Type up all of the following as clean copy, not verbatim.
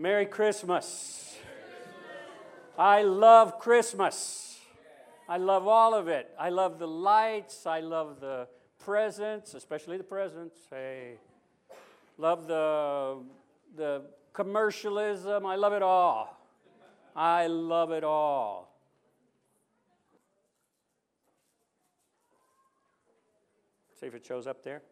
Merry Christmas. I love Christmas. I love all of it. I love the lights. I love the presents, especially the presents. Hey, love the commercialism. I love it all. I love it all. See if it shows up there.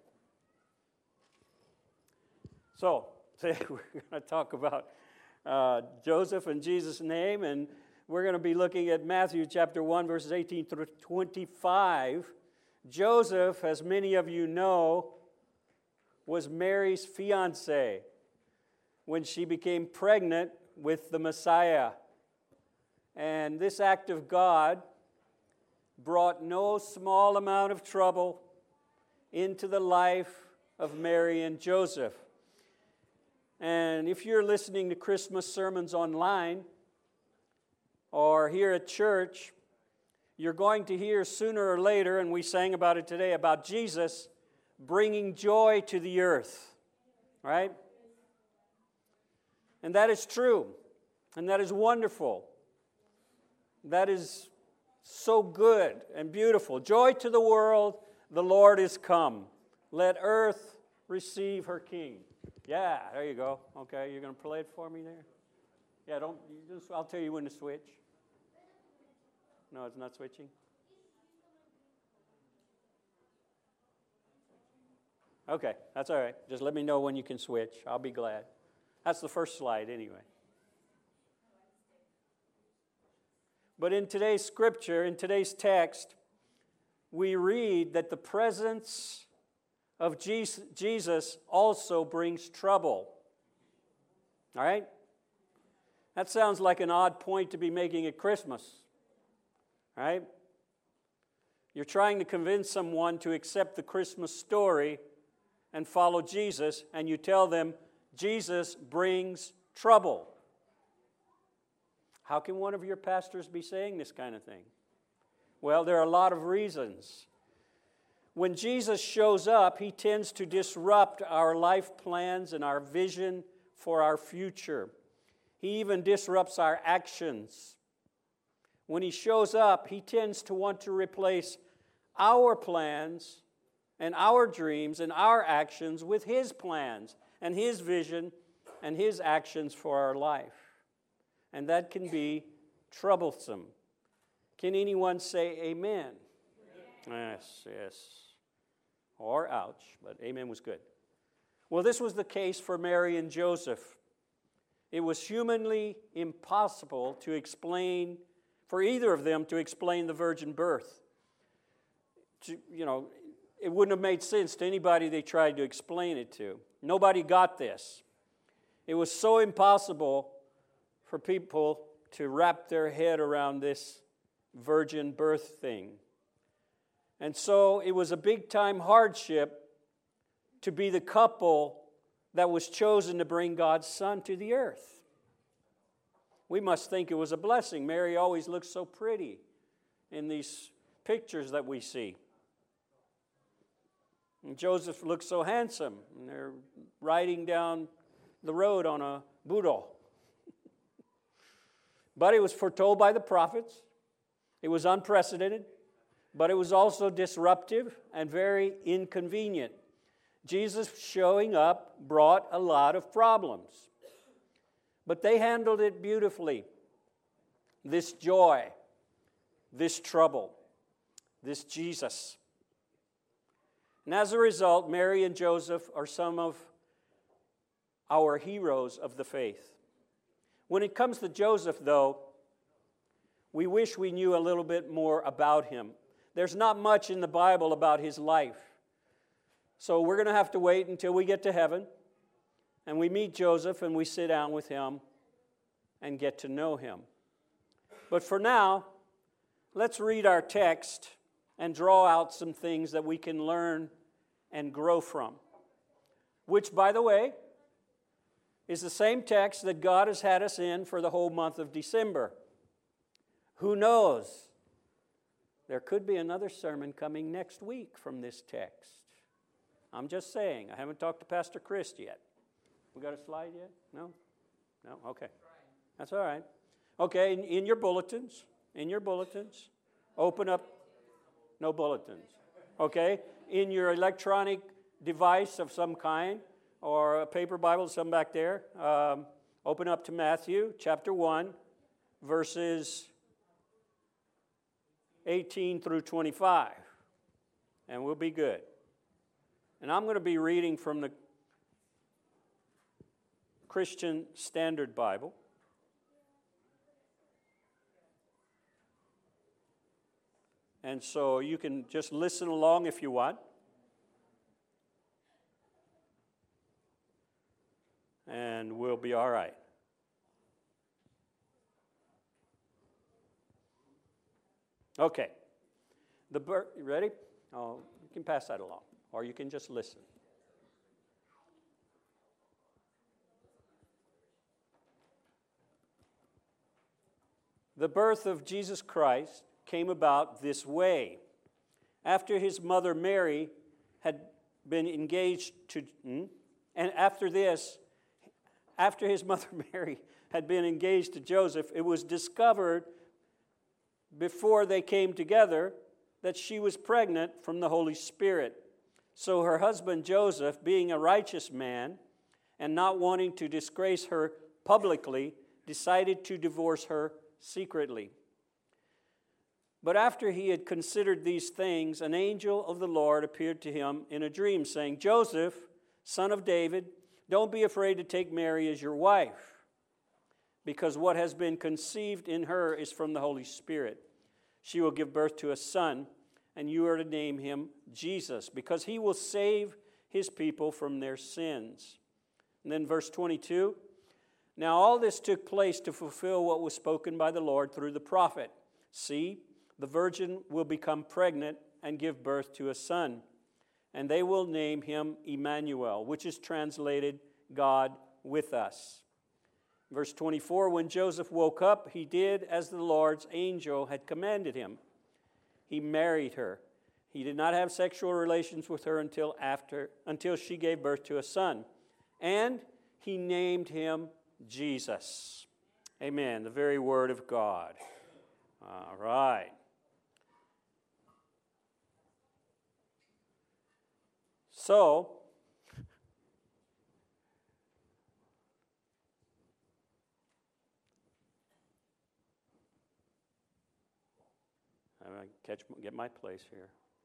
So, today we're going to talk about Joseph and Jesus' name, and we're going to be looking at Matthew chapter 1, verses 18 through 25. Joseph, as many of you know, was Mary's fiancé when she became pregnant with the Messiah. And this act of God brought no small amount of trouble into the life of Mary and Joseph. And if you're listening to Christmas sermons online or here at church, you're going to hear sooner or later, and we sang about it today, about Jesus bringing joy to the earth, right? And that is true, and that is wonderful. That is so good and beautiful. Joy to the world, the Lord is come. Let earth receive her King. Yeah, there you go. Okay, you're going to play it for me there? Yeah, I'll tell you when to switch. No, it's not switching? Okay, that's all right. Just let me know when you can switch. I'll be glad. That's the first slide anyway. But in today's scripture, in today's text, we read that the presence of Jesus also brings trouble. All right? That sounds like an odd point to be making at Christmas. All right? You're trying to convince someone to accept the Christmas story and follow Jesus, and you tell them, Jesus brings trouble. How can one of your pastors be saying this kind of thing? Well, there are a lot of reasons. When Jesus shows up, he tends to disrupt our life plans and our vision for our future. He even disrupts our actions. When he shows up, he tends to want to replace our plans and our dreams and our actions with his plans and his vision and his actions for our life. And that can be troublesome. Can anyone say amen? Yes. Or ouch, but amen was good. Well, this was the case for Mary and Joseph. It was humanly impossible to explain, for either of them to explain the virgin birth. It wouldn't have made sense to anybody they tried to explain it to. Nobody got this. It was so impossible for people to wrap their head around this virgin birth thing. And so it was a big-time hardship to be the couple that was chosen to bring God's Son to the earth. We must think it was a blessing. Mary always looks so pretty in these pictures that we see. And Joseph looks so handsome. And they're riding down the road on a burro. But it was foretold by the prophets. It was unprecedented. But it was also disruptive and very inconvenient. Jesus showing up brought a lot of problems. But they handled it beautifully. This joy, this trouble, this Jesus. And as a result, Mary and Joseph are some of our heroes of the faith. When it comes to Joseph, though, we wish we knew a little bit more about him. There's not much in the Bible about his life. So we're going to have to wait until we get to heaven and we meet Joseph and we sit down with him and get to know him. But for now, let's read our text and draw out some things that we can learn and grow from. Which, by the way, is the same text that God has had us in for the whole month of December. Who knows? There could be another sermon coming next week from this text. I'm just saying. I haven't talked to Pastor Chris yet. We got a slide yet? No? No? Okay. That's all right. Okay, in your bulletins, open up, no bulletins. Okay, in your electronic device of some kind, or a paper Bible, some back there, open up to Matthew chapter 1, verses 18 through 25, and we'll be good. And I'm going to be reading from the Christian Standard Bible. And so you can just listen along if you want. And we'll be all right. Okay. You ready? Oh, you can pass that along, or you can just listen. The birth of Jesus Christ came about this way. After his mother Mary had been engaged to, after his mother Mary had been engaged to Joseph, it was discovered before they came together that she was pregnant from the Holy Spirit. So her husband Joseph, being a righteous man and not wanting to disgrace her publicly, decided to divorce her secretly. But after he had considered these things, an angel of the Lord appeared to him in a dream, saying, Joseph, son of David, don't be afraid to take Mary as your wife, because what has been conceived in her is from the Holy Spirit. She will give birth to a son, and you are to name him Jesus, because he will save his people from their sins. And then verse 22, now all this took place to fulfill what was spoken by the Lord through the prophet. See, the virgin will become pregnant and give birth to a son, and they will name him Emmanuel, which is translated God with us. Verse 24, when Joseph woke up, he did as the Lord's angel had commanded him. He married her. He did not have sexual relations with her until she gave birth to a son, and he named him Jesus. Amen. The very word of God. All right. So, get my place here.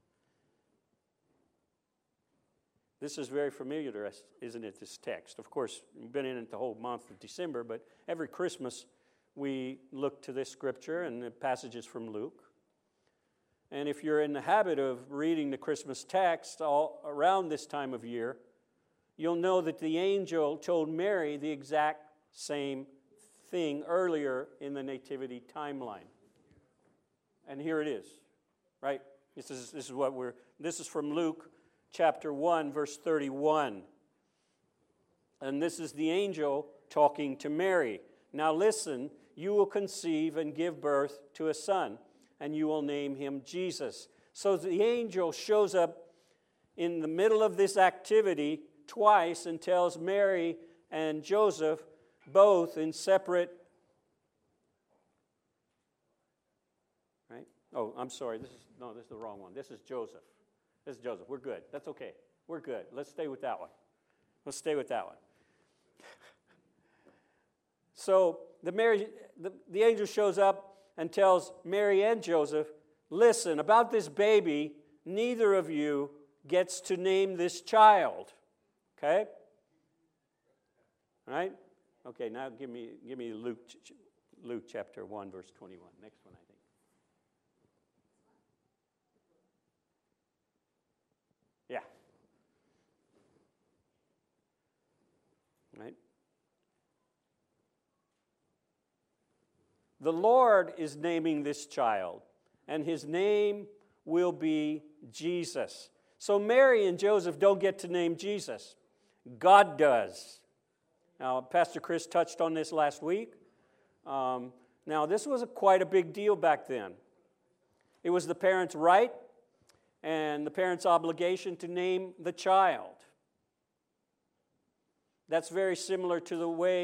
This is very familiar to us, isn't it, this text? Of course, we've been in it the whole month of December, but every Christmas we look to this scripture and the passages from Luke. And if you're in the habit of reading the Christmas text all around this time of year, you'll know that the angel told Mary the exact same thing earlier in the nativity timeline. And here it is, right? This is from Luke chapter 1, verse 31. And this is the angel talking to Mary. Now listen, you will conceive and give birth to a son, and you will name him Jesus. So the angel shows up in the middle of this activity twice and tells Mary and Joseph, both in separate. Right? Oh, I'm sorry. This is the wrong one. This is Joseph. We're good. That's okay. We're good. Let's stay with that one. So the angel shows up and tells Mary and Joseph, listen, about this baby, neither of you gets to name this child. Okay? All right? Okay, now give me Luke chapter 1, verse 21. Next one, I think. Yeah. Right? The Lord is naming this child, and his name will be Jesus. So Mary and Joseph don't get to name Jesus. God does. Now, Pastor Chris touched on this last week. Now, this was quite a big deal back then. It was the parents' right and the parents' obligation to name the child. That's very similar to the way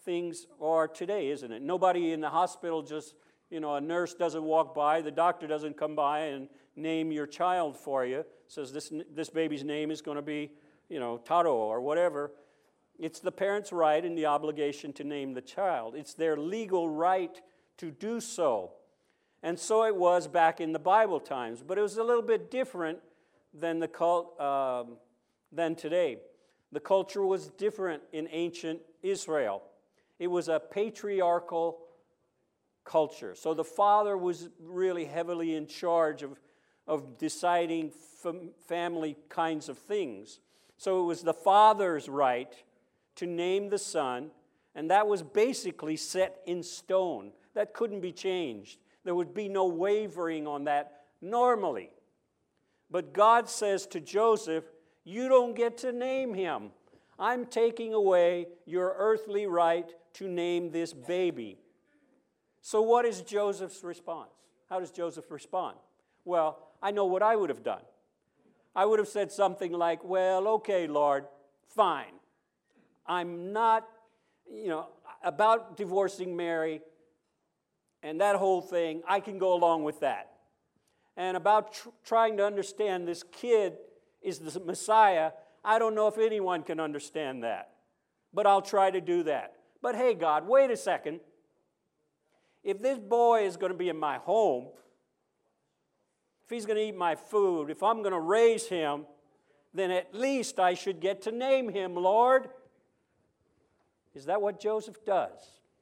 things are today, isn't it? Nobody in the hospital just, a nurse doesn't walk by, the doctor doesn't come by and name your child for you, says this baby's name is going to be, Taro or whatever. It's the parent's right and the obligation to name the child. It's their legal right to do so. And so it was back in the Bible times, but it was a little bit different than than today. The culture was different in ancient Israel. It was a patriarchal culture. So the father was really heavily in charge of deciding family kinds of things. So it was the father's right to name the son, and that was basically set in stone. That couldn't be changed. There would be no wavering on that normally. But God says to Joseph, you don't get to name him. I'm taking away your earthly right to name this baby. So what is Joseph's response? How does Joseph respond? Well, I know what I would have done. I would have said something like, well, okay, Lord, fine. I'm not, about divorcing Mary and that whole thing, I can go along with that. And about trying to understand this kid is the Messiah, I don't know if anyone can understand that. But I'll try to do that. But hey, God, wait a second. If this boy is going to be in my home, if he's going to eat my food, if I'm going to raise him, then at least I should get to name him, Lord. Is that what Joseph does?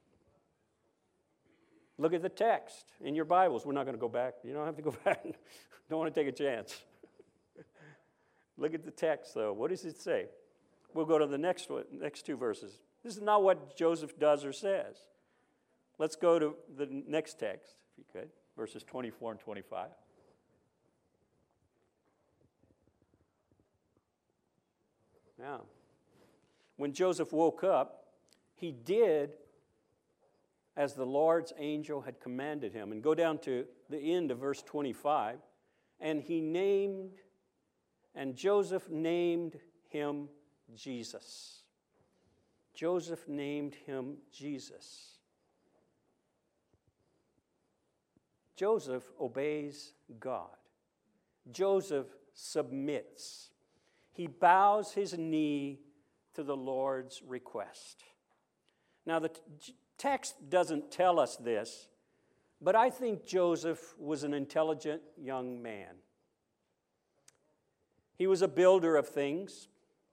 Look at the text in your Bibles. We're not going to go back. You don't have to go back. Don't want to take a chance. Look at the text, though. What does it say? We'll go to the next two verses. This is not what Joseph does or says. Let's go to the next text, if you could, verses 24 and 25. Now, when Joseph woke up, he did as the Lord's angel had commanded him. And go down to the end of verse 25. And Joseph named him Jesus. Joseph named him Jesus. Joseph obeys God. Joseph submits. He bows his knee to the Lord's request. Now, the text doesn't tell us this, but I think Joseph was an intelligent young man. He was a builder of things.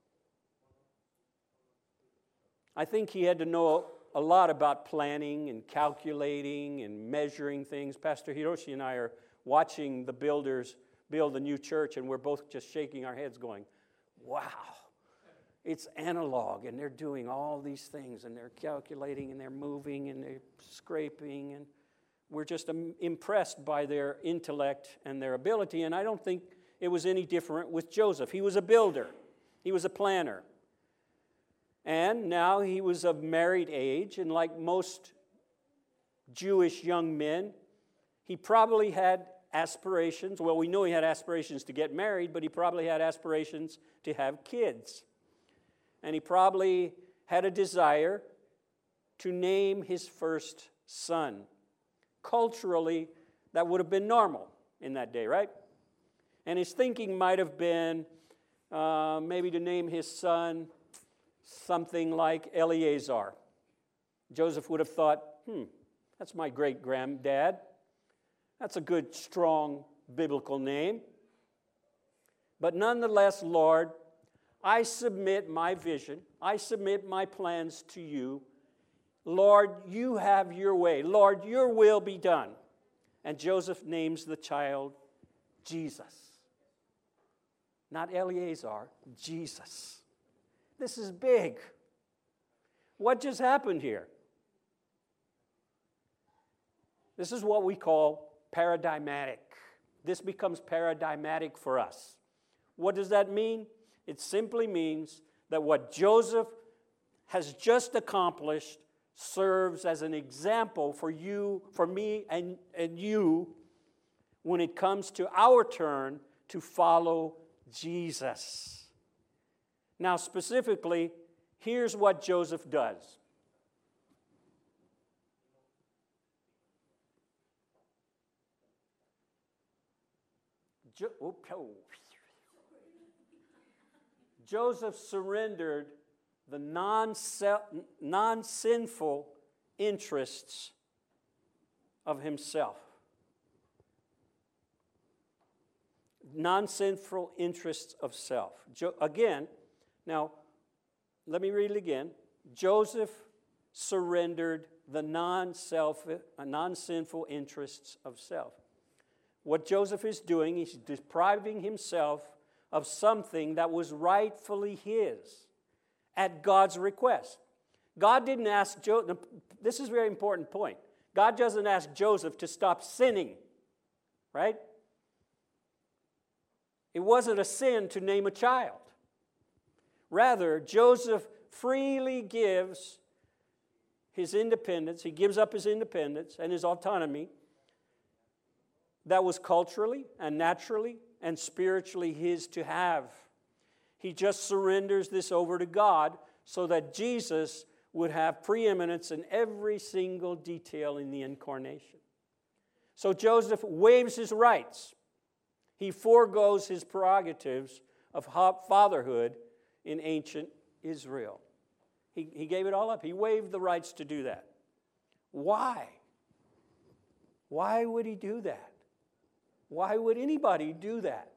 I think he had to know a lot about planning and calculating and measuring things. Pastor Hiroshi and I are watching the builders build the new church, and we're both just shaking our heads going, wow, it's analog, and they're doing all these things, and they're calculating, and they're moving, and they're scraping, and we're just impressed by their intellect and their ability, and I don't think it was any different with Joseph. He was a builder. He was a planner. And now he was of married age, and like most Jewish young men, he probably had aspirations. Well, we know he had aspirations to get married, but he probably had aspirations to have kids. And he probably had a desire to name his first son. Culturally, that would have been normal in that day, right? And his thinking might have been maybe to name his son something like Eleazar. Joseph would have thought, that's my great-granddad. That's a good, strong, biblical name. But nonetheless, Lord, I submit my vision. I submit my plans to you. Lord, you have your way. Lord, your will be done. And Joseph names the child Jesus. Not Eleazar, Jesus. This is big. What just happened here? This is what we call paradigmatic. This becomes paradigmatic for us. What does that mean? It simply means that what Joseph has just accomplished serves as an example for you, for me, and you when it comes to our turn to follow Jesus. Now, specifically, here's what Joseph does. Joseph surrendered the non-sinful interests of himself. Non-sinful interests of self. Again, now, let me read it again. Joseph surrendered the non-sinful interests of self. What Joseph is doing, he's depriving himself of something that was rightfully his at God's request. God didn't ask Joseph, this is a very important point. God doesn't ask Joseph to stop sinning, right? It wasn't a sin to name a child. Rather, Joseph freely gives his independence, he gives up his independence and his autonomy that was culturally and naturally and spiritually his to have. He just surrenders this over to God so that Jesus would have preeminence in every single detail in the incarnation. So Joseph waives his rights. He forgoes his prerogatives of fatherhood in ancient Israel. He gave it all up. He waived the rights to do that. Why? Why would he do that? Why would anybody do that?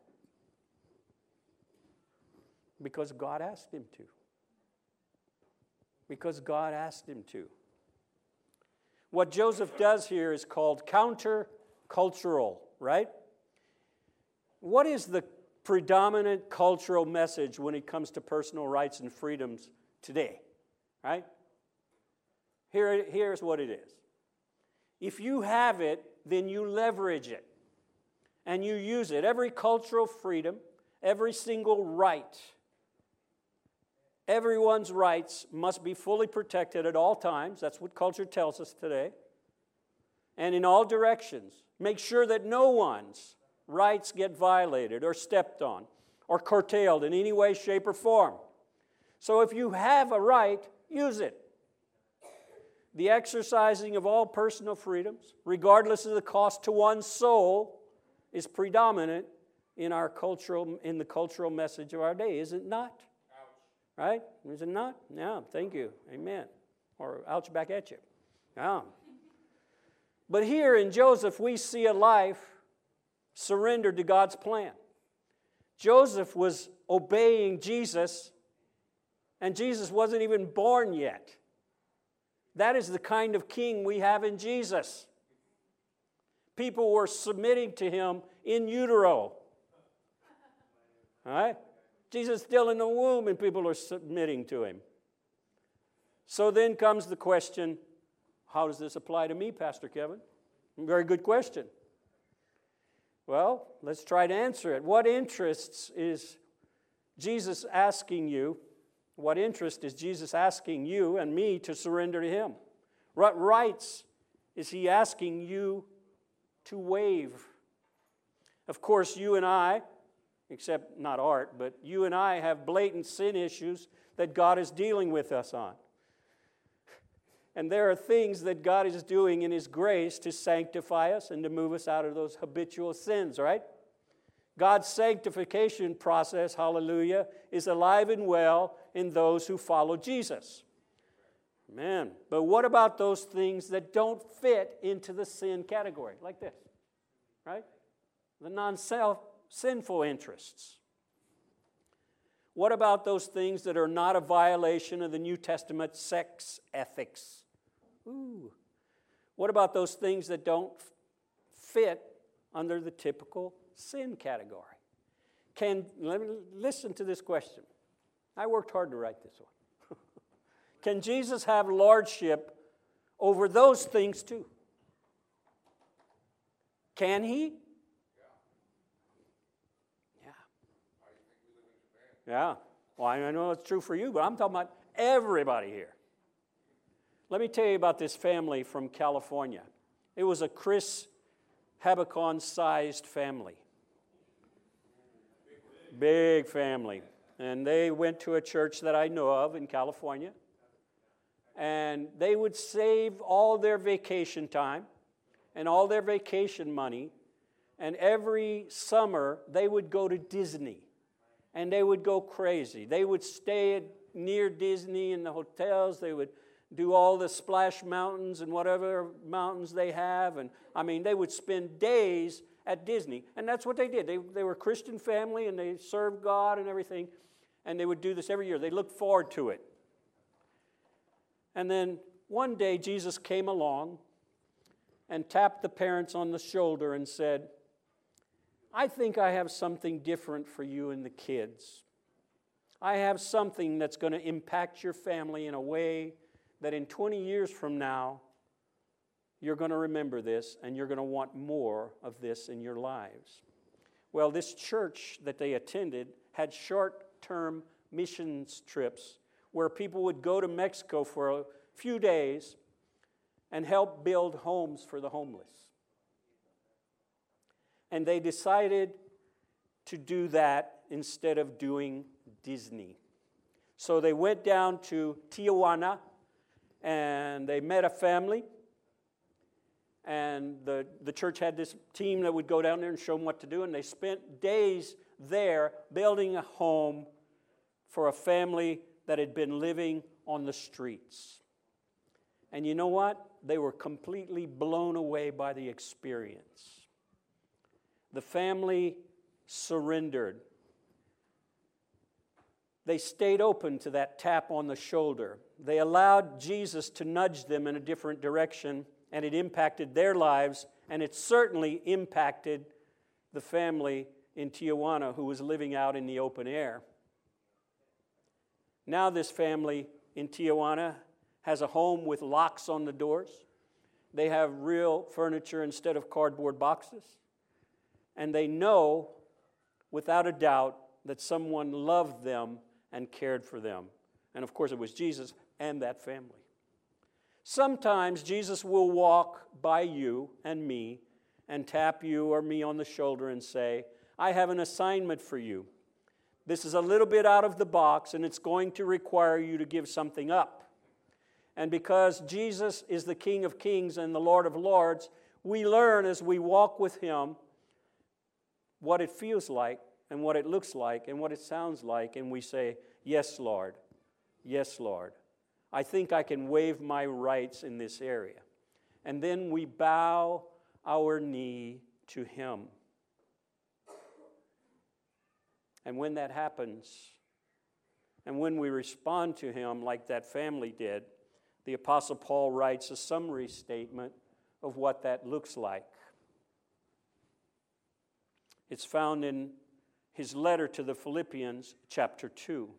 Because God asked him to. Because God asked him to. What Joseph does here is called counter-cultural, right? What is the predominant cultural message when it comes to personal rights and freedoms today? Right? Here's what it is. If you have it, then you leverage it. And you use it. Every cultural freedom, every single right, everyone's rights must be fully protected at all times. That's what culture tells us today. And in all directions. Make sure that no one's rights get violated or stepped on or curtailed in any way, shape, or form. So if you have a right, use it. The exercising of all personal freedoms, regardless of the cost to one's soul, is predominant in the cultural message of our day, is it not? Ouch. Right? Is it not? Yeah, thank you. Amen. Or ouch back at you. Yeah. But here in Joseph, we see a life surrendered to God's plan. Joseph was obeying Jesus, and Jesus wasn't even born yet. That is the kind of king we have in Jesus. People were submitting to him in utero. All right? Jesus is still in the womb and people are submitting to him. So then comes the question, how does this apply to me, Pastor Kevin? Very good question. Well, let's try to answer it. What interests is Jesus asking you? What interest is Jesus asking you and me to surrender to him? What rights is he asking you to waive? Of course, you and I, except not Art, but you and I have blatant sin issues that God is dealing with us on. And there are things that God is doing in his grace to sanctify us and to move us out of those habitual sins, right? God's sanctification process, hallelujah, is alive and well in those who follow Jesus. Amen. But what about those things that don't fit into the sin category, like this, right? The non-sinful interests. What about those things that are not a violation of the New Testament sex ethics? Ooh. What about those things that don't fit under the typical sin category? Let me listen to this question. I worked hard to write this one. Can Jesus have lordship over those things too? Can he? Yeah. Yeah. Well, I know it's true for you, but I'm talking about everybody here. Let me tell you about this family from California. It was a Chris Habicon-sized family. Big family. And they went to a church that I know of in California. And they would save all their vacation time and all their vacation money And every summer, they would go to Disney. And they would go crazy. They would stay near Disney in the hotels. They would do all the Splash Mountains and whatever mountains they have. And they would spend days at Disney. And that's what they did. They were a Christian family, and they served God and everything. And they would do this every year. They looked forward to it. And then one day, Jesus came along and tapped the parents on the shoulder and said, I think I have something different for you and the kids. I have something that's going to impact your family in a way that in 20 years from now, you're going to remember this and you're going to want more of this in your lives. Well, this church that they attended had short-term missions trips where people would go to Mexico for a few days and help build homes for the homeless. And they decided to do that instead of doing Disney. So they went down to Tijuana and they met a family. And the church had this team that would go down there and show them what to do. And they spent days there building a home for a family that had been living on the streets. And you know what? They were completely blown away by the experience. The family surrendered. They stayed open to that tap on the shoulder. They allowed Jesus to nudge them in a different direction, and it impacted their lives, and it certainly impacted the family in Tijuana who was living out in the open air. Now this family in Tijuana has a home with locks on the doors. They have real furniture instead of cardboard boxes. And they know, without a doubt, that someone loved them and cared for them. And of course, it was Jesus and that family. Sometimes Jesus will walk by you and me and tap you or me on the shoulder and say, I have an assignment for you. This is a little bit out of the box, and it's going to require you to give something up. And because Jesus is the King of Kings and the Lord of Lords, we learn as we walk with Him what it feels like and what it looks like and what it sounds like, and we say, yes, Lord. Yes, Lord. I think I can waive my rights in this area. And then we bow our knee to Him. And when that happens, and when we respond to Him like that family did, the Apostle Paul writes a summary statement of what that looks like. It's found in his letter to the Philippians, chapter 2.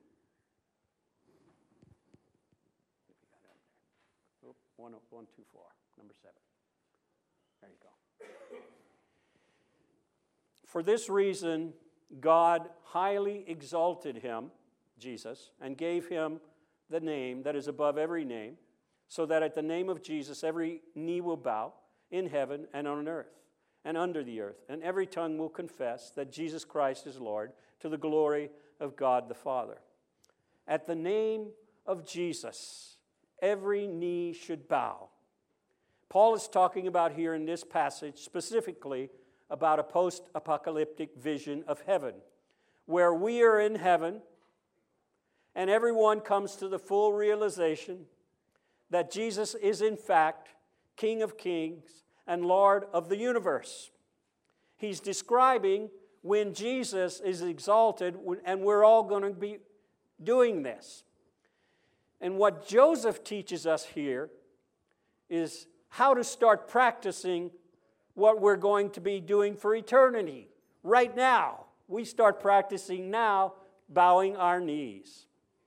Oh, 124, number 7. There you go. For this reason, God highly exalted him, Jesus, and gave him the name that is above every name, so that at the name of Jesus every knee will bow in heaven and on earth and under the earth, and every tongue will confess that Jesus Christ is Lord, to the glory of God the Father. At the name of Jesus, every knee should bow. Paul is talking about here in this passage specifically about a post-apocalyptic vision of heaven, where we are in heaven and everyone comes to the full realization that Jesus is in fact King of Kings and Lord of the universe. He's describing when Jesus is exalted, and we're all going to be doing this. And what Joseph teaches us here is how to start practicing what we're going to be doing for eternity. Right now, we start practicing now, bowing our knees.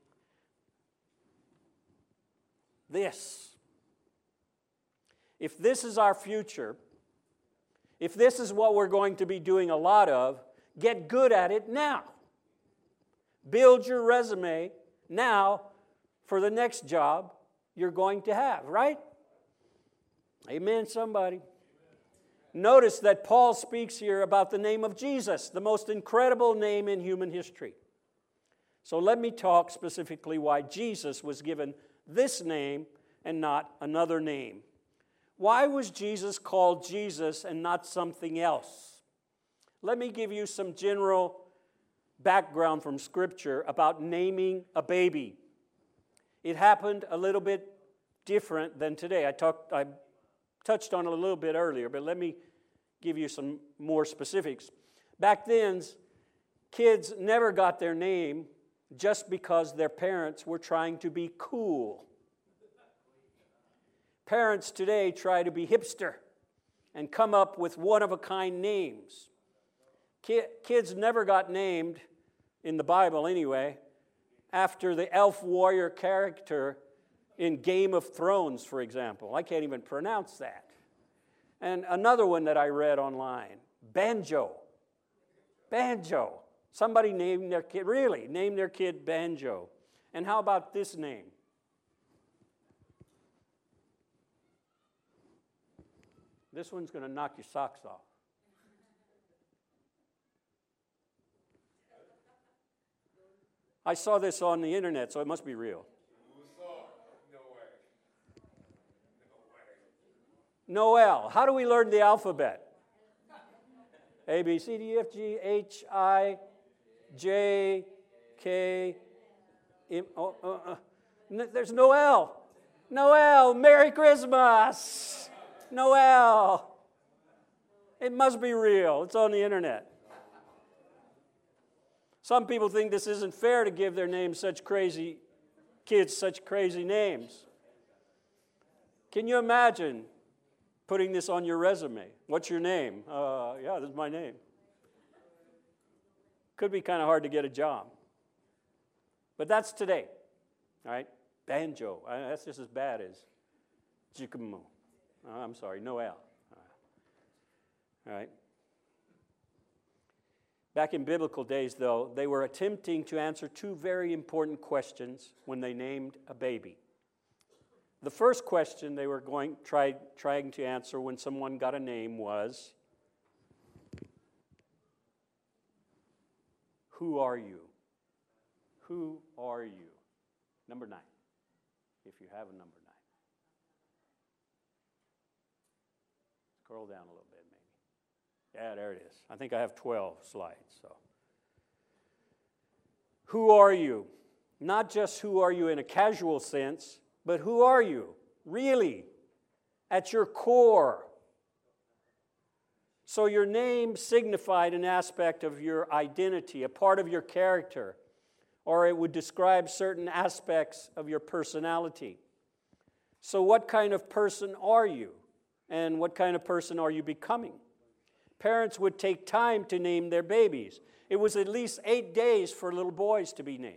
If this is our future, if this is what we're going to be doing a lot of, get good at it now. Build your resume now for the next job you're going to have, right? Amen, somebody. Notice that Paul speaks here about the name of Jesus, the most incredible name in human history. So let me talk specifically why Jesus was given this name and not another name. Why was Jesus called Jesus and not something else? Let me give you some general background from Scripture about naming a baby. It happened a little bit different than today. I touched on it a little bit earlier, but let me give you some more specifics. Back then, kids never got their name just because their parents were trying to be cool. Parents today try to be hipster and come up with one-of-a-kind names. Kids never got named, in the Bible anyway, after the elf warrior character in Game of Thrones, for example. I can't even pronounce that. And another one that I read online, Banjo. Banjo. Somebody named their kid Banjo. And how about this name? This one's going to knock your socks off. I saw this on the internet, so it must be real. Noel. How do we learn the alphabet? A, B, C, D, E, F, G, H, I, J, K, M, there's Noel. Noel, Merry Christmas. Noel. It must be real. It's on the internet. Some people think this isn't fair to give their names such crazy names. Can you imagine putting this on your resume? What's your name? Yeah, this is my name. Could be kind of hard to get a job. But that's today, all right? Banjo. That's just as bad as Jikumu. I'm sorry, Noel. All right. Back in biblical days, though, they were attempting to answer two very important questions when they named a baby. The first question they were trying to answer when someone got a name was, who are you? Who are you? Number 9, if you have a number 9. Scroll down a little bit, maybe. Yeah, there it is. I think I have 12 slides. So, who are you? Not just who are you in a casual sense, but who are you, really, at your core? So your name signified an aspect of your identity, a part of your character, or it would describe certain aspects of your personality. So what kind of person are you? And what kind of person are you becoming? Parents would take time to name their babies. It was at least 8 days for little boys to be named.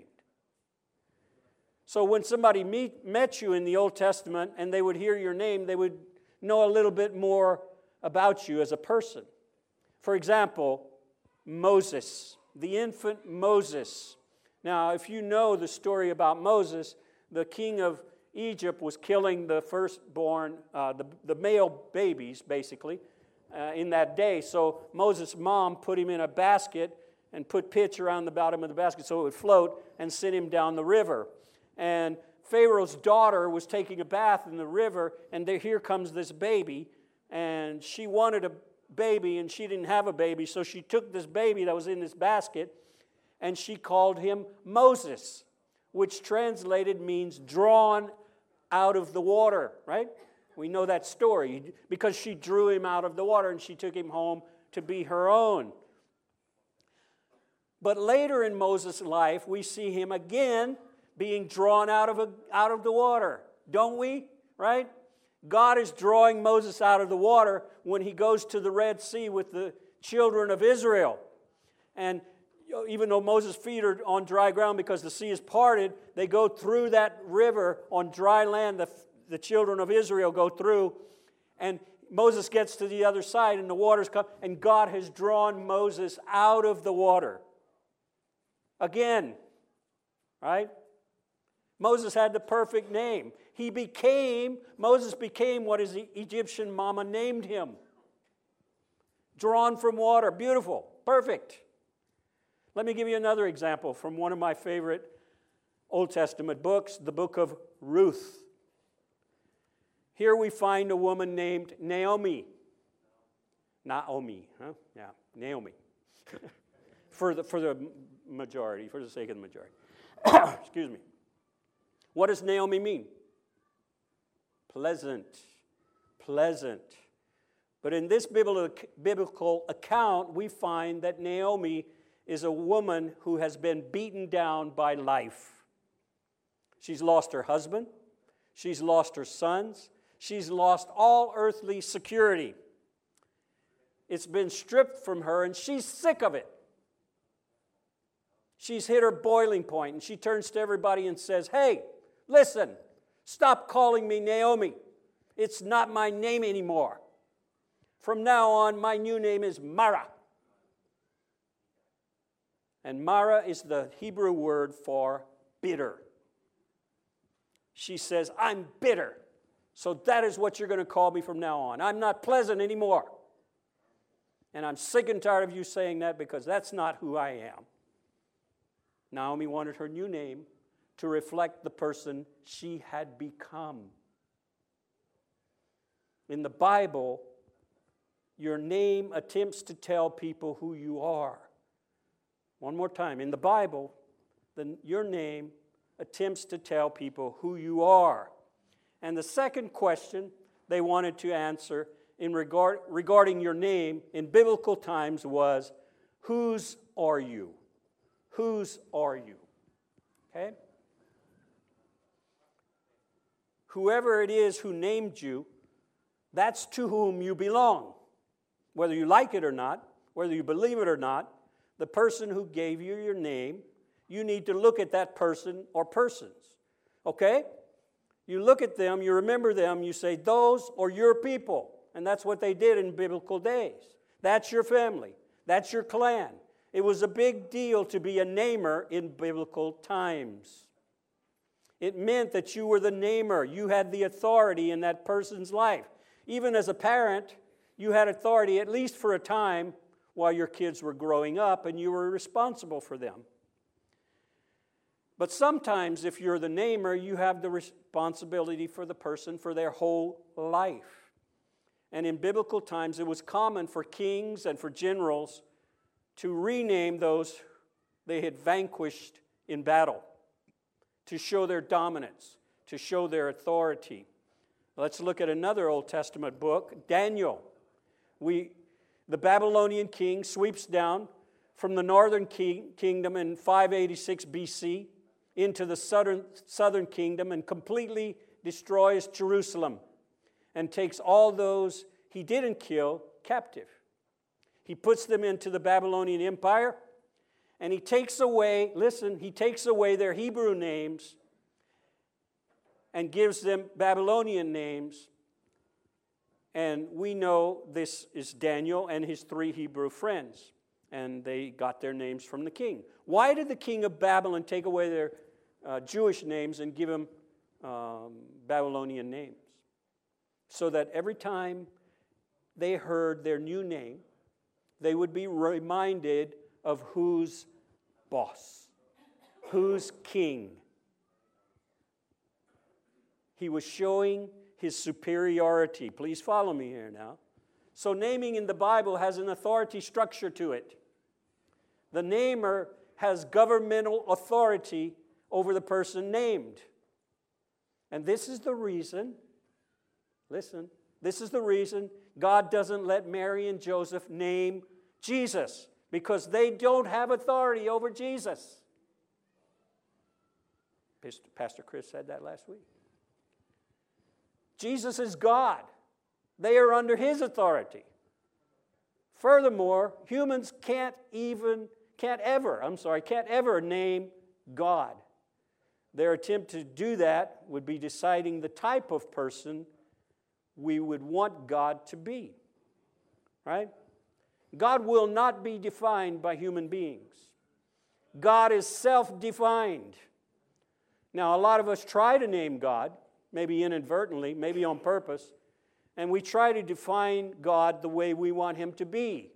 So when somebody met you in the Old Testament and they would hear your name, they would know a little bit more about you as a person. For example, Moses, the infant Moses. Now, if you know the story about Moses, the king of Egypt was killing the firstborn, the male babies, basically, in that day. So Moses' mom put him in a basket and put pitch around the bottom of the basket so it would float and sent him down the river. And Pharaoh's daughter was taking a bath in the river, and here comes this baby, and she wanted a baby, and she didn't have a baby, so she took this baby that was in this basket, and she called him Moses, which translated means drawn out of the water, right? We know that story, because she drew him out of the water, and she took him home to be her own. But later in Moses' life, we see him again being drawn out of the water, don't we? Right? God is drawing Moses out of the water when he goes to the Red Sea with the children of Israel. And even though Moses' feet are on dry ground because the sea is parted, they go through that river on dry land. The children of Israel go through, and Moses gets to the other side, and the waters come, and God has drawn Moses out of the water. Again, right? Moses had the perfect name. Moses became what his Egyptian mama named him. Drawn from water. Beautiful. Perfect. Let me give you another example from one of my favorite Old Testament books, the book of Ruth. Here we find a woman named Naomi. Naomi, huh? Yeah, Naomi. for the majority, for the sake of the majority. Excuse me. What does Naomi mean? Pleasant. Pleasant. But in this biblical account, we find that Naomi is a woman who has been beaten down by life. She's lost her husband. She's lost her sons. She's lost all earthly security. It's been stripped from her, and she's sick of it. She's hit her boiling point, and she turns to everybody and says, "Hey, listen, stop calling me Naomi. It's not my name anymore. From now on, my new name is Mara." And Mara is the Hebrew word for bitter. She says, "I'm bitter, so that is what you're going to call me from now on. I'm not pleasant anymore. And I'm sick and tired of you saying that because that's not who I am." Naomi wanted her new name to reflect the person she had become. In the Bible, your name attempts to tell people who you are. One more time. In the Bible, your name attempts to tell people who you are. And the second question they wanted to answer regarding your name in biblical times was, whose are you? Whose are you? Okay? Whoever it is who named you, that's to whom you belong. Whether you like it or not, whether you believe it or not, the person who gave you your name, you need to look at that person or persons. Okay? You look at them, you remember them, you say, those are your people. And that's what they did in biblical days. That's your family. That's your clan. It was a big deal to be a namer in biblical times. It meant that you were the namer. You had the authority in that person's life. Even as a parent, you had authority at least for a time while your kids were growing up, and you were responsible for them. But sometimes, if you're the namer, you have the responsibility for the person for their whole life. And in biblical times, it was common for kings and for generals to rename those they had vanquished in battle, to show their dominance, to show their authority. Let's look at another Old Testament book, Daniel. The Babylonian king sweeps down from the northern kingdom in 586 BC into the southern kingdom and completely destroys Jerusalem and takes all those he didn't kill captive. He puts them into the Babylonian Empire, and he takes away their Hebrew names and gives them Babylonian names. And we know this is Daniel and his 3 Hebrew friends, and they got their names from the king. Why did the king of Babylon take away their Jewish names and give them Babylonian names? So that every time they heard their new name, they would be reminded of who's boss, who's king. He was showing his superiority. Please follow me here now. So naming in the Bible has an authority structure to it. The namer has governmental authority over the person named. And this is the reason, this is the reason God doesn't let Mary and Joseph name Jesus, because they don't have authority over Jesus. Pastor Chris said that last week. Jesus is God. They are under his authority. Furthermore, humans can't ever name God. Their attempt to do that would be deciding the type of person we would want God to be. Right? God will not be defined by human beings. God is self-defined. Now, a lot of us try to name God, maybe inadvertently, maybe on purpose, and we try to define God the way we want him to be.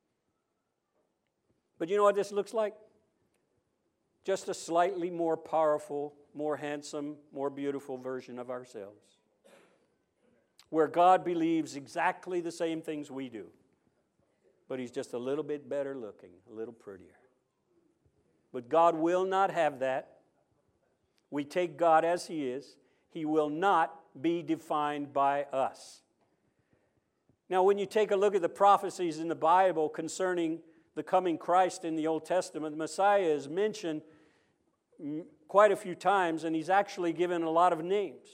But you know what this looks like? Just a slightly more powerful, more handsome, more beautiful version of ourselves, where God believes exactly the same things we do, but he's just a little bit better looking, a little prettier. But God will not have that. We take God as he is. He will not be defined by us. Now, when you take a look at the prophecies in the Bible concerning the coming Christ in the Old Testament, the Messiah is mentioned quite a few times, and he's actually given a lot of names.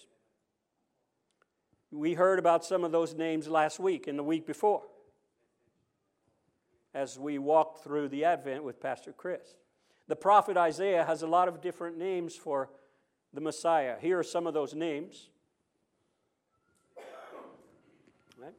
We heard about some of those names last week and the week before as we walked through the Advent with Pastor Chris. The prophet Isaiah has a lot of different names for the Messiah. Here are some of those names. Right?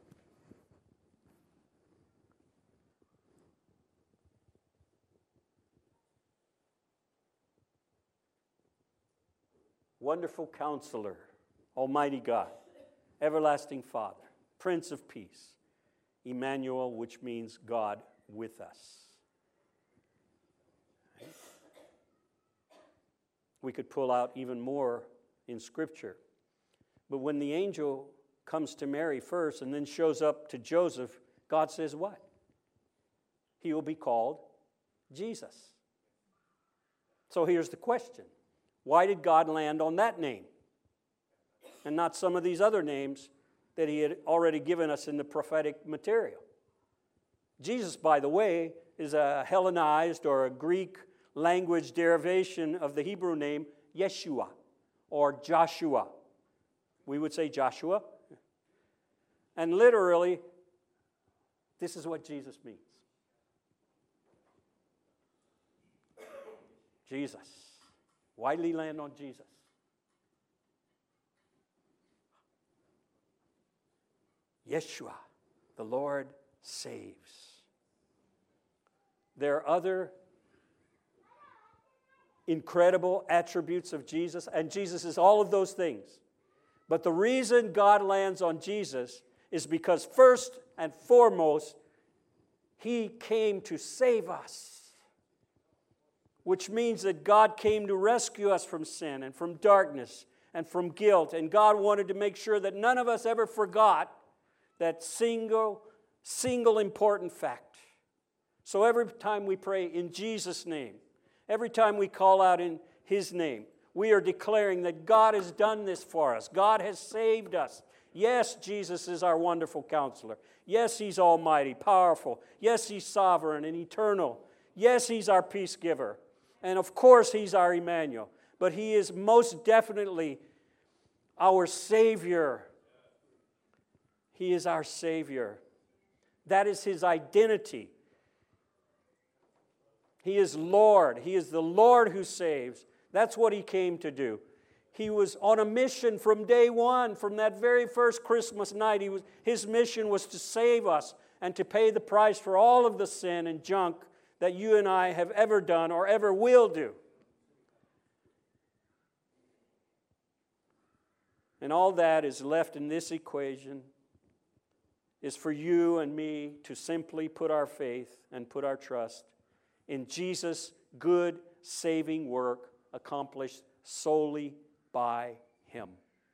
Wonderful Counselor, Almighty God, Everlasting Father, Prince of Peace, Emmanuel, which means God with us. We could pull out even more in Scripture. But when the angel comes to Mary first and then shows up to Joseph, God says what? He will be called Jesus. So here's the question. Why did God land on that name and not some of these other names that he had already given us in the prophetic material? Jesus, by the way, is a Hellenized or a Greek language derivation of the Hebrew name Yeshua or Joshua. We would say Joshua. And literally, this is what Jesus means. Jesus. Why did he land on Jesus? Yeshua, the Lord saves. There are other incredible attributes of Jesus, and Jesus is all of those things. But the reason God lands on Jesus is because first and foremost, he came to save us. Which means that God came to rescue us from sin and from darkness and from guilt. And God wanted to make sure that none of us ever forgot that single important fact. So every time we pray in Jesus' name, every time we call out in his name, we are declaring that God has done this for us. God has saved us. Yes, Jesus is our wonderful counselor. Yes, he's almighty, powerful. Yes, he's sovereign and eternal. Yes, he's our peace giver. And of course, he's our Emmanuel. But he is most definitely our Savior. He is our Savior. That is his identity. He is Lord. He is the Lord who saves. That's what he came to do. He was on a mission from day one, from that very first Christmas night. His mission was to save us and to pay the price for all of the sin and junk that you and I have ever done or ever will do. And all that is left in this equation is for you and me to simply put our faith and put our trust in Jesus' good saving work accomplished solely by him.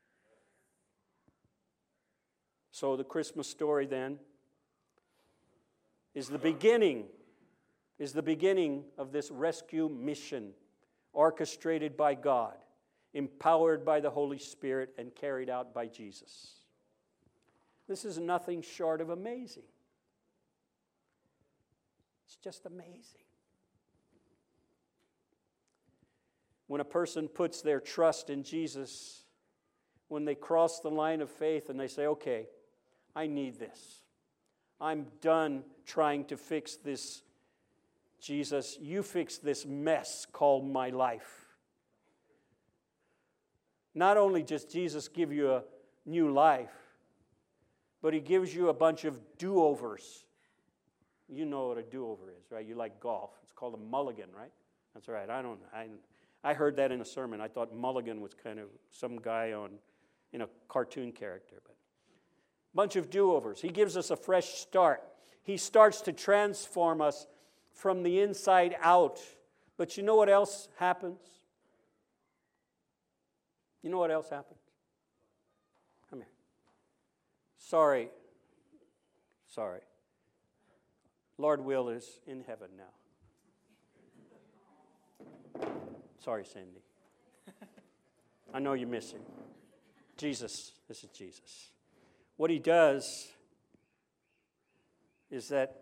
So the Christmas story then is the beginning of this rescue mission orchestrated by God, empowered by the Holy Spirit, and carried out by Jesus. This is nothing short of amazing. It's just amazing. When a person puts their trust in Jesus, when they cross the line of faith and they say, okay, I need this. I'm done trying to fix this. Jesus, you fix this mess called my life. Not only does Jesus give you a new life, but he gives you a bunch of do-overs. You know what a do-over is, right? You like golf. It's called a mulligan, right? That's right. I heard that in a sermon. I thought mulligan was kind of some guy in a cartoon character. But a bunch of do-overs. He gives us a fresh start. He starts to transform us from the inside out. But you know what else happens? You know what else happens? Come here. Sorry. Lord Will is in heaven now. Sorry, Sandy. I know you miss him. Jesus, this is Jesus. What he does is that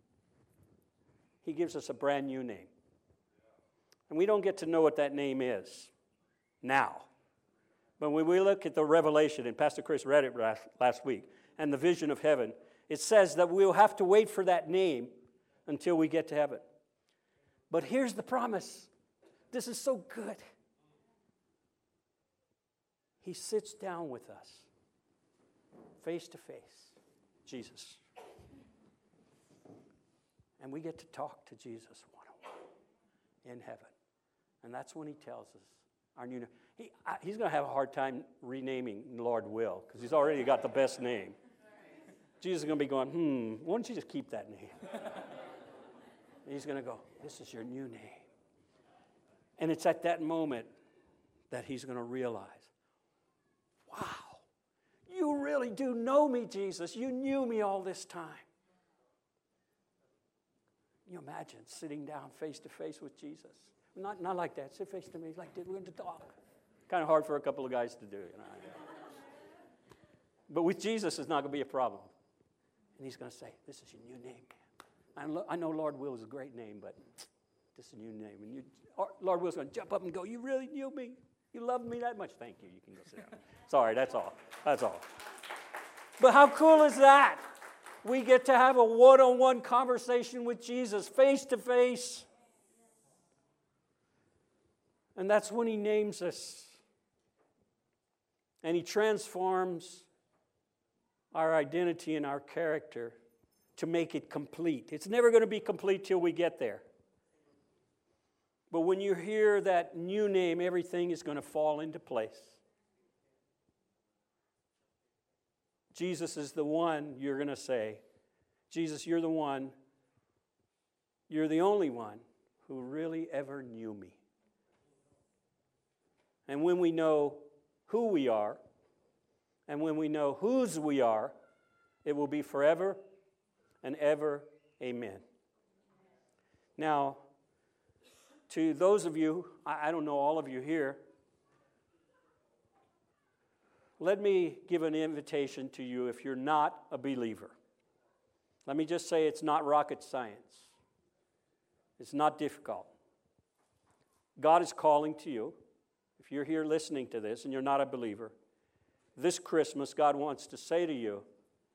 he gives us a brand new name. And we don't get to know what that name is now. But when we look at the revelation, and Pastor Chris read it last week, and the vision of heaven, it says that we'll have to wait for that name until we get to heaven. But here's the promise. This is so good. He sits down with us, face to face, Jesus. And we get to talk to Jesus one-on-one in heaven. And that's when he tells us our new name. He's going to have a hard time renaming Lord Will, because he's already got the best name. Jesus is going to be going, why don't you just keep that name? And he's going to go, this is your new name. And it's at that moment that he's going to realize, wow, you really do know me, Jesus. You knew me all this time. Can you imagine sitting down face to face with Jesus? Not like that. Sit face to me like we're going to talk. Kind of hard for a couple of guys to do, you know. But with Jesus, it's not going to be a problem. And he's going to say, this is your new name, man. I know Lord Will is a great name, but this is a new name. And Lord Will's going to jump up and go, you really knew me? You loved me that much? Thank you. You can go sit down. Sorry, that's all. That's all. But how cool is that? We get to have a one-on-one conversation with Jesus, face to face. And that's when he names us. And he transforms our identity and our character to make it complete. It's never going to be complete till we get there. But when you hear that new name, everything is going to fall into place. Jesus is the one you're going to say, Jesus, you're the one, you're the only one who really ever knew me. And when we know who we are, and when we know whose we are, it will be forever and ever. Amen. Now, to those of you, I don't know all of you here, let me give an invitation to you if you're not a believer. Let me just say it's not rocket science. It's not difficult. God is calling to you. If you're here listening to this and you're not a believer, this Christmas God wants to say to you,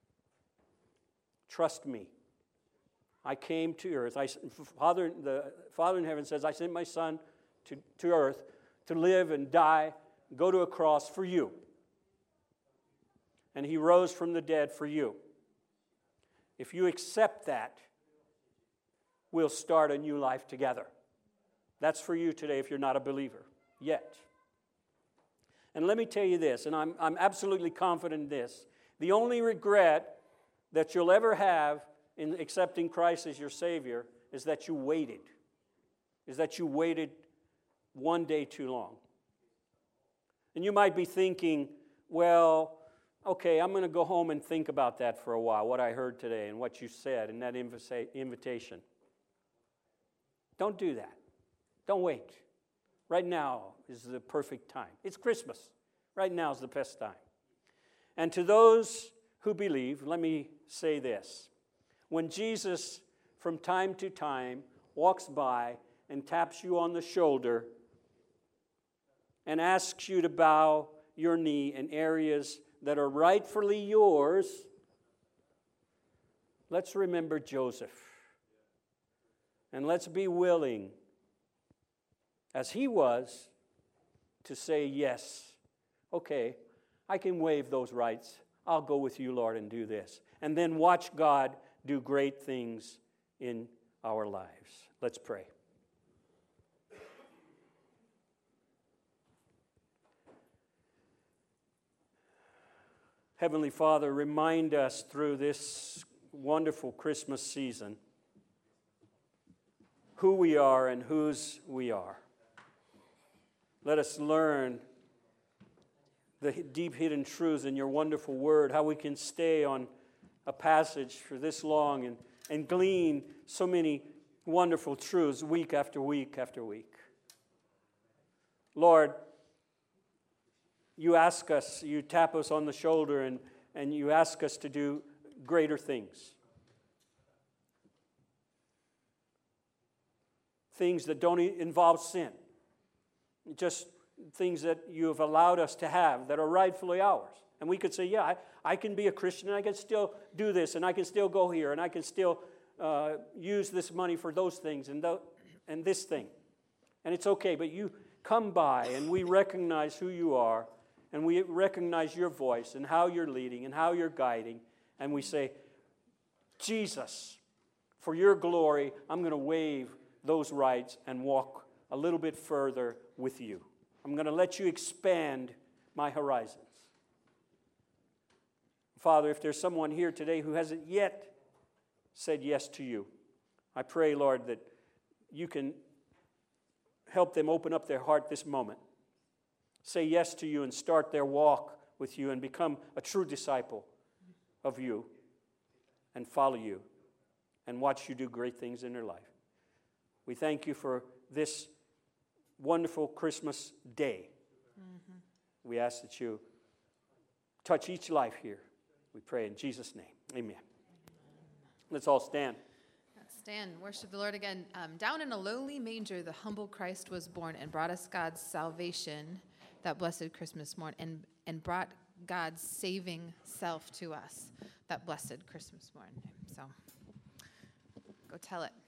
trust me. I came to earth. The Father in heaven says, I sent my Son to earth to live and die, go to a cross for you. And he rose from the dead for you. If you accept that, we'll start a new life together. That's for you today if you're not a believer yet. And let me tell you this, and I'm absolutely confident in this. The only regret that you'll ever have in accepting Christ as your Savior is that you waited. Is that you waited one day too long. And you might be thinking, well, okay, I'm going to go home and think about that for a while, what I heard today and what you said in that invitation. Don't do that. Don't wait. Right now is the perfect time. It's Christmas. Right now is the best time. And to those who believe, let me say this. When Jesus, from time to time, walks by and taps you on the shoulder and asks you to bow your knee in areas that are rightfully yours, let's remember Joseph. And let's be willing, as he was, to say yes. Okay, I can waive those rights. I'll go with you, Lord, and do this. And then watch God do great things in our lives. Let's pray. Heavenly Father, remind us through this wonderful Christmas season who we are and whose we are. Let us learn the deep hidden truths in your wonderful word, how we can stay on a passage for this long and and glean so many wonderful truths week after week after week. Lord, you ask us, you tap us on the shoulder and you ask us to do greater things. Things that don't involve sin. Just things that you have allowed us to have that are rightfully ours. And we could say, yeah, I can be a Christian and I can still do this and I can still go here and I can still use this money for those things and this thing. And it's okay, but you come by and we recognize who you are and we recognize your voice and how you're leading and how you're guiding. And we say, Jesus, for your glory, I'm going to waive those rights and walk a little bit further with you. I'm going to let you expand my horizons. Father, if there's someone here today who hasn't yet said yes to you, I pray, Lord, that you can help them open up their heart this moment. Say yes to you and start their walk with you and become a true disciple of you and follow you and watch you do great things in their life. We thank you for this wonderful Christmas day. Mm-hmm. We ask that you touch each life here. We pray in Jesus' name. Amen. Let's all stand. Stand, worship the Lord again. Down in a lowly manger, the humble Christ was born and brought us God's salvation that blessed Christmas morn, and brought God's saving self to us that blessed Christmas morn. So, go tell it.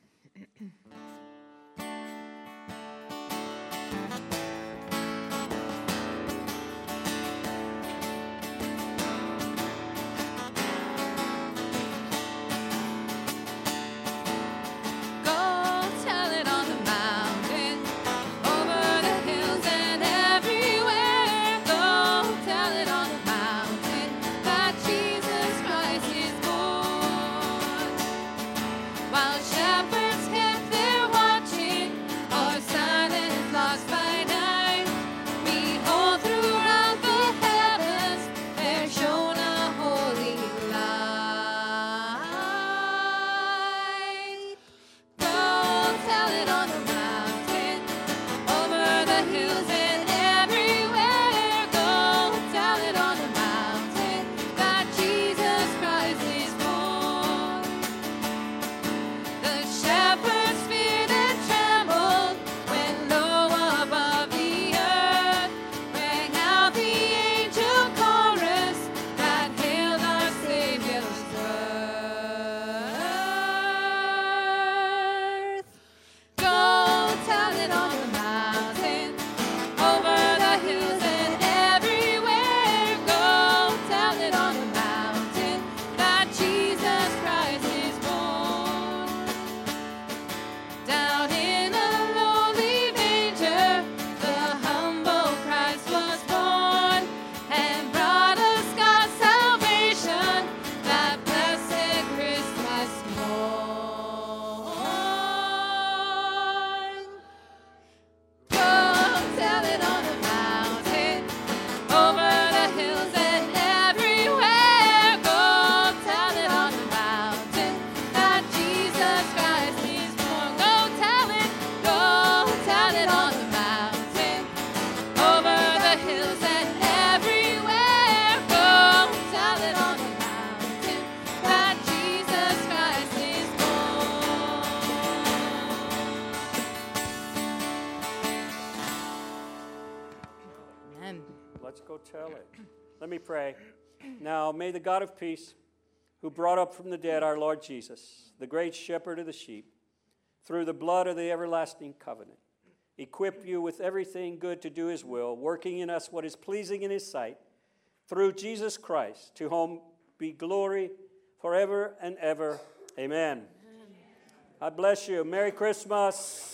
Tell it. Let me pray. Now, may the God of peace, who brought up from the dead our Lord Jesus, the great shepherd of the sheep, through the blood of the everlasting covenant, equip you with everything good to do his will, working in us what is pleasing in his sight, through Jesus Christ, to whom be glory forever and ever. Amen. I bless you. Merry Christmas.